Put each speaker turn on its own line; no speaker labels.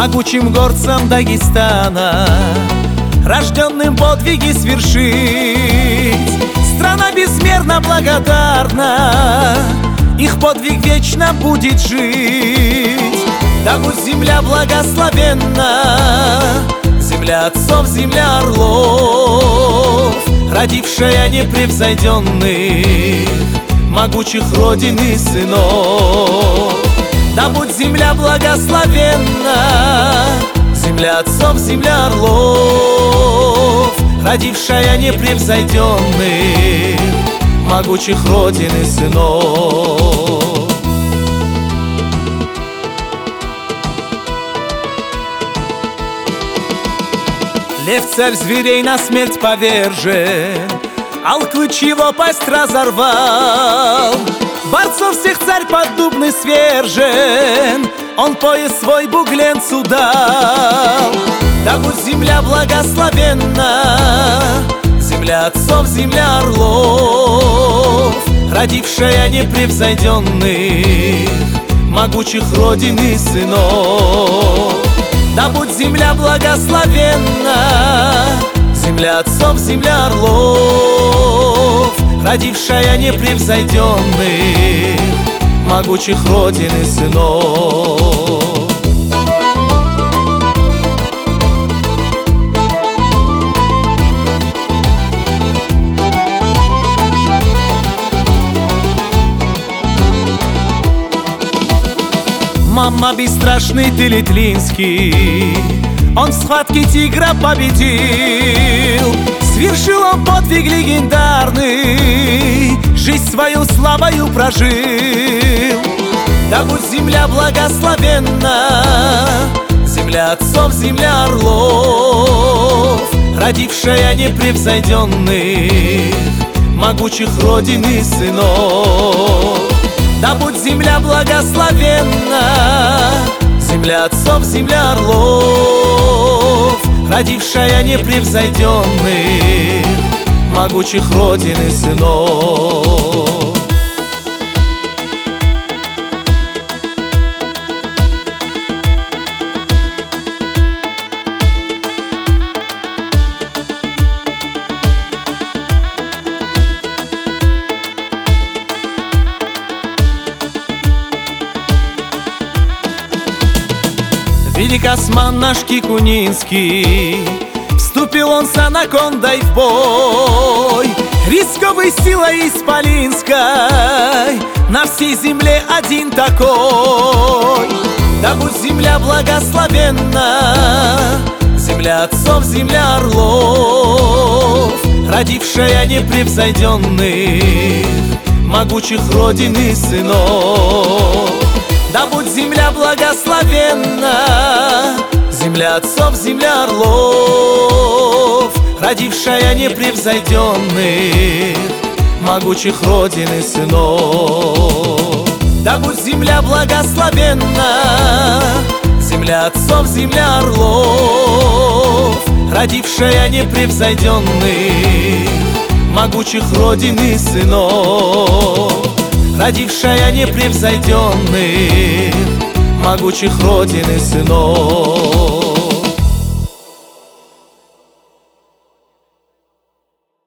могучим горцам Дагестана, рожденным подвиги свершить. Страна безмерно благодарна, их подвиг вечно будет жить. Да будь земля благословенна, земля отцов, земля орлов, родившая непревзойденных, могучих родин и сынов. Да будь земля благословенна, земля отцов, земля орлов, родившая непревзойденных, могучих родин и сынов. Лев царь зверей на смерть повержен, ал клыч его пасть разорвал. Борцов всех царь поддубный свержен, он пояс свой бугленцу дал. Да будь земля благословенна, земля отцов, земля орлов, родившая непревзойденных, могучих родин и сынов. Да будь земля благословенна, земля отцов, земля орлов, родившая непревзойденных, могучих родин и сынов. Мама, бесстрашный ты Литлинский, он в схватке тигра победил. Свершил он подвиг легендарный, жизнь свою славою прожил. Да будь земля благословенна, земля отцов, земля орлов, родившая непревзойденных, могучих родин и сынов. Да будь земля благословенна, земля отцов, земля орлов, родившая непревзойденных, могучих родин и сынов. Велик осман наш Кикунинский, вступил он с анакондой в бой. Рисковой силой исполинской, на всей земле один такой. Да будь земля благословенна, земля отцов, земля орлов, родившая непревзойденных, могучих родин и сынов. Да будь земля благословенна, земля отцов, земля орлов, родившая непревзойденных, могучих родин и сынов. Да будь земля благословенна, земля отцов, земля орлов, родившая непревзойденных, могучих родин и сынов. Родившая непревзойденных, могучих родин и сынов.